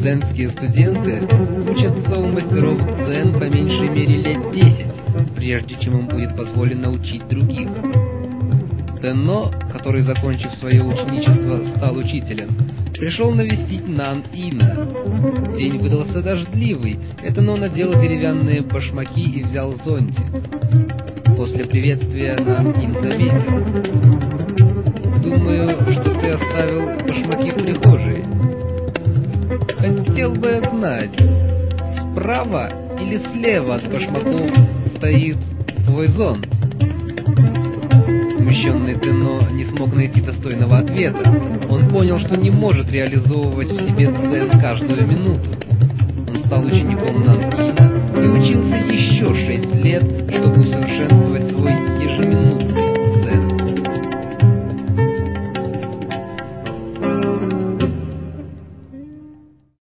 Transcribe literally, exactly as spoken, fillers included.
Дзенские студенты учатся у мастеров дзен по меньшей мере лет десять, прежде чем им будет позволено учить других. Тенно, который, закончив свое ученичество, стал учителем, пришел навестить Нан-Ина. День выдался дождливый, Тенно надел деревянные башмаки и взял зонтик. После приветствия Нан-Ин заметил: «Думаю, что ты оставил башмаки в прихожей. Хотел бы знать, справа или слева от башмаков стоит твой зонт?» Смущенный Тенно не смог найти достойного ответа. Он понял, что не может реализовывать в себе дзен каждую минуту. Он стал учеником Нан-Ина и учился еще шесть лет, чтобы усовершенствовать